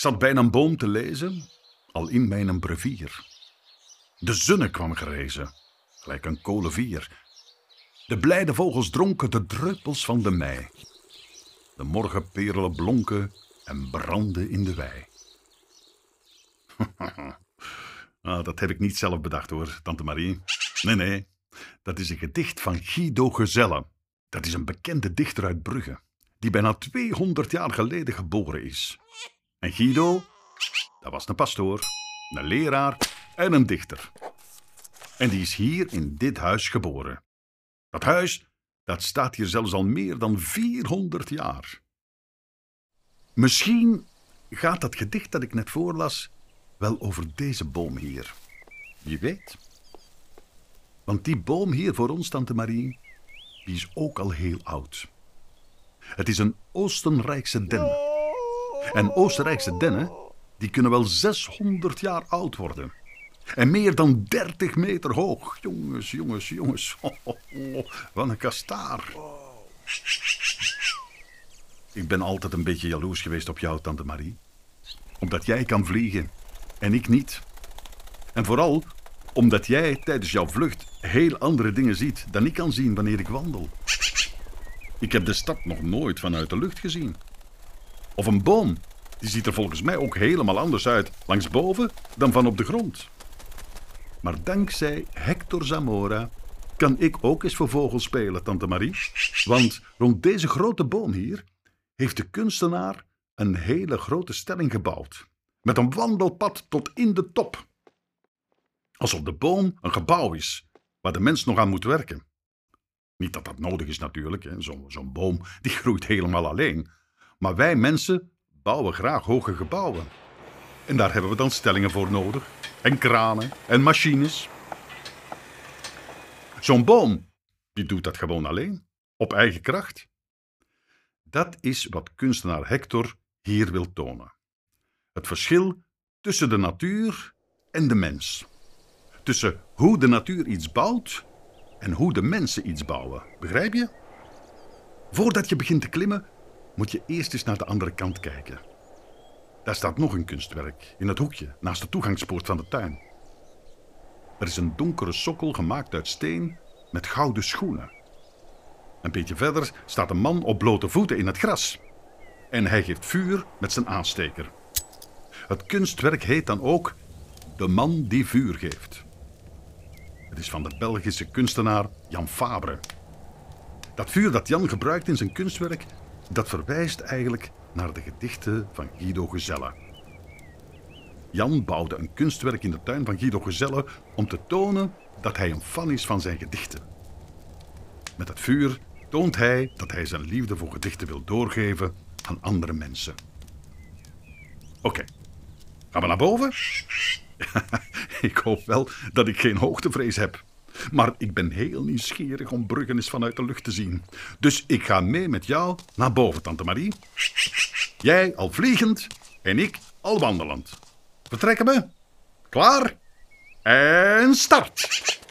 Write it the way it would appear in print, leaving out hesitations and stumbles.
zat bij een boom te lezen, al in mijn brevier. De zonne kwam gerezen, gelijk een kolenvier. De blijde vogels dronken de druppels van de mei. De morgenperelen blonken en brandden in de wei. Dat heb ik niet zelf bedacht hoor, tante Marie. Nee, dat is een gedicht van Guido Gezelle. Dat is een bekende dichter uit Brugge, die bijna 200 jaar geleden geboren is. En Guido, dat was een pastoor, een leraar en een dichter. En die is hier in dit huis geboren. Dat huis, dat staat hier zelfs al meer dan 400 jaar. Misschien gaat dat gedicht dat ik net voorlas wel over deze boom hier. Wie weet. Want die boom hier voor ons, tante Marie, die is ook al heel oud. Het is een Oostenrijkse den. En Oostenrijkse dennen, die kunnen wel 600 jaar oud worden. En meer dan 30 meter hoog. Jongens. Wat een kastaar. Ik ben altijd een beetje jaloers geweest op jou, tante Marie. Omdat jij kan vliegen en ik niet. En vooral omdat jij tijdens jouw vlucht heel andere dingen ziet dan ik kan zien wanneer ik wandel. Ik heb de stad nog nooit vanuit de lucht gezien. Of een boom, die ziet er volgens mij ook helemaal anders uit langsboven dan van op de grond. Maar dankzij Hector Zamora kan ik ook eens voor vogels spelen, tante Marie. Want rond deze grote boom hier heeft de kunstenaar een hele grote stelling gebouwd. Met een wandelpad tot in de top. Alsof de boom een gebouw is waar de mens nog aan moet werken. Niet dat dat nodig is natuurlijk, zo'n boom die groeit helemaal alleen. Maar wij mensen bouwen graag hoge gebouwen. En daar hebben we dan stellingen voor nodig. En kranen en machines. Zo'n boom, die doet dat gewoon alleen. Op eigen kracht. Dat is wat kunstenaar Hector hier wil tonen. Het verschil tussen de natuur en de mens. Tussen hoe de natuur iets bouwt en hoe de mensen iets bouwen. Begrijp je? Voordat je begint te klimmen, moet je eerst eens naar de andere kant kijken. Daar staat nog een kunstwerk, in het hoekje, naast de toegangspoort van de tuin. Er is een donkere sokkel gemaakt uit steen met gouden schoenen. Een beetje verder staat een man op blote voeten in het gras. En hij geeft vuur met zijn aansteker. Het kunstwerk heet dan ook De Man die Vuur Geeft. Het is van de Belgische kunstenaar Jan Fabre. Dat vuur dat Jan gebruikt in zijn kunstwerk, dat verwijst eigenlijk naar de gedichten van Guido Gezelle. Jan bouwde een kunstwerk in de tuin van Guido Gezelle om te tonen dat hij een fan is van zijn gedichten. Met het vuur toont hij dat hij zijn liefde voor gedichten wil doorgeven aan andere mensen. Oké, gaan we naar boven? Ik hoop wel dat ik geen hoogtevrees heb. Maar ik ben heel nieuwsgierig om Brugge eens vanuit de lucht te zien. Dus ik ga mee met jou naar boven, tante Marie. Jij al vliegend en ik al wandelend. Vertrekken we? Klaar? En start!